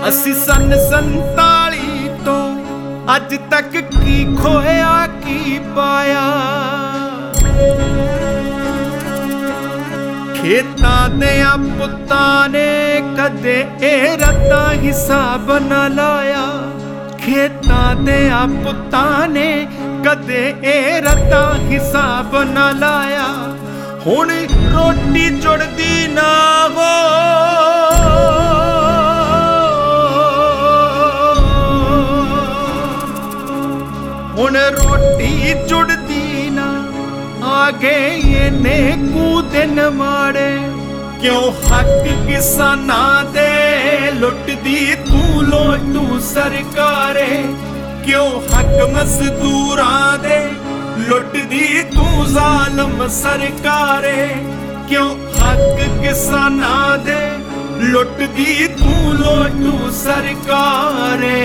ਅਸੀਂ सन 47 ਤੋਂ ਅੱਜ तक की खोया की पाया। खेतां दियां पुत्तां ने कदे ए रत्ता हिसाब न लाया। खेतां दियां पुत्तां ने कदे ए रत्ता हिसाब न लाया। हुण रोटी जुड़दी ना हो हुण रोटी जुड़दी ना आगे इन्ने कू दिन माड़े। क्यों हक किसानां दे लुटदी तू लोटू सरकारे। क्यों हक मजदूरां दे लुटदी तू जालम सरकारे। क्यों हक किसानां दे लुटदी तू लोटू सरकारे।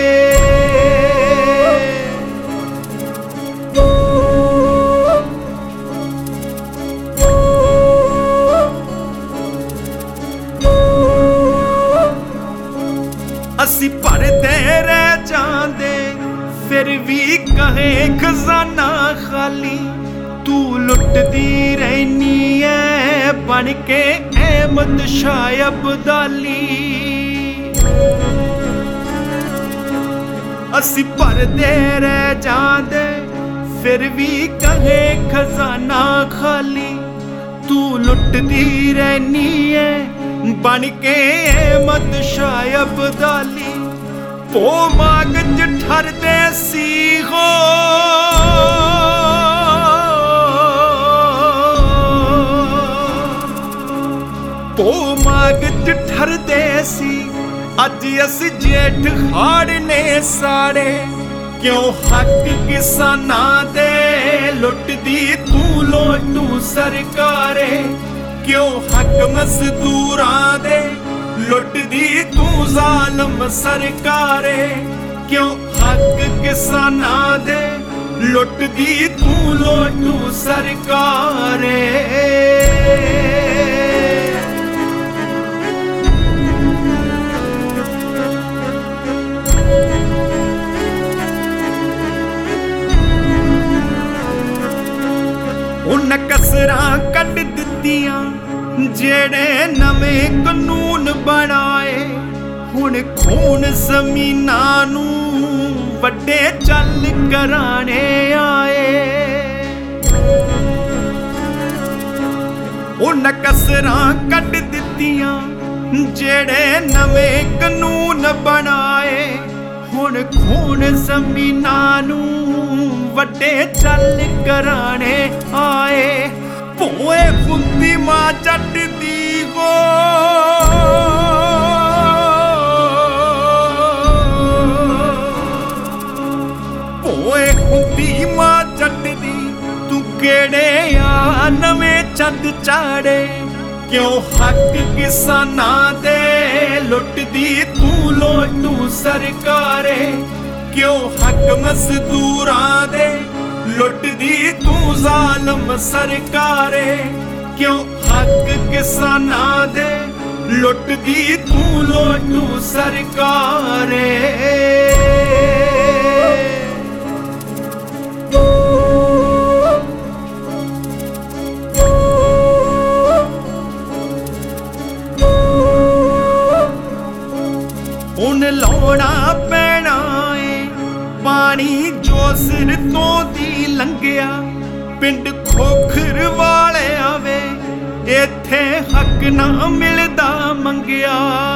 ਅਸੀਂ ਭਰਦੇ ਰਹਿ ਜਾਂਦੇ फिर भी कहे खजाना खाली। तू लुटदी रहनी है बन के अहमद शाह अब्दाली। असी भरदे रह जांदे फिर भी कहे खजाना खाली। तू लुटदी रहनी है बन के अहमद शाह अब्दाली। पो माग च ठरदे सी हो पो माग च ठरदे सी अज अस जेठ हाड़ ने साड़े। क्यों हक किसानां दे लुटदी तू लोटू सरकारे। क्यों हक मजदूरां दे लुटदी तू जालम सरकारे। क्यों हक किसानां दे लुटदी तू लोटू सरकारे। उन कसरां कढ दित्तियां जेड़े नवें कानून बनाए। हुण खून जमीनां नूं वड्डे चल कराने आए। उन कसरां कढ दित्तियां जेड़े नवें कानून बनाए। हुण खून जमीनां नूं वड्डे चल कराने आए। भोए हुंदी मां जट दी गो भोए हुंदी मां जट दी तू केड़े आ नवें चंद चाड़े। क्यों हक किसानां दे लुटदी तू लोटू सरकारे। क्यों हक मजदूरां दे लुटदी तू जालम सरकारे। क्यों हक किसानां दे लुटदी तू लोटू सरकारे। हुण लाउणा पैणा ए पानी जो सिर तो दी लंघिया। पिंड खोखर वाले आवे इत्थे हक ना मिलदा मंगिया।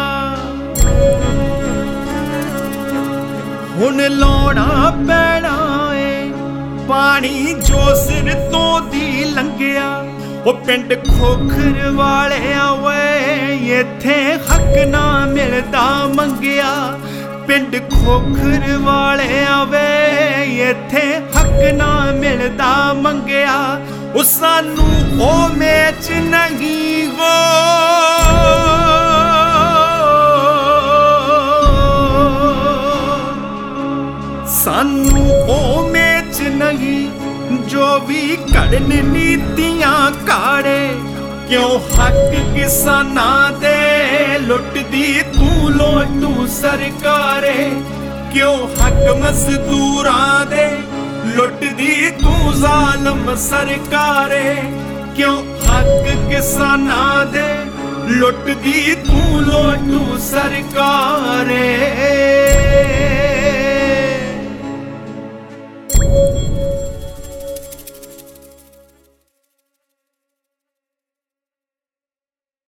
हुण लाउणा पैणा ए पानी जो सिर तो दी लंघिया। ओ पिंड खोखर वाले आवे इत्थे हक ना मिलदा मंगिया। पिंड खोखर वाले आवे इत्थे हक ना मिलदा मंगिया। ओ सानू ओ मैच नहीं हो सानू ओ मैच नहीं जो भी कड़न नीतियां काड़े। क्यों हक किसानां दे लुटदी तू ਤੂੰ ਲੋਟੂ ਸਰਕਾਰੇ, ਕਿਉਂ ਹੱਕ ਮਜ਼ਦੂਰਾਂ ਦੇ ਲੁੱਟਦੀ ਤੂੰ ਜ਼ਾਲਮ ਸਰਕਾਰੇ, ਕਿਉਂ ਹੱਕ ਕਿਸਾਨਾਂ ਦੇ ਲੁੱਟਦੀ ਤੂੰ ਲੋਟੂ ਸਰਕਾਰੇ।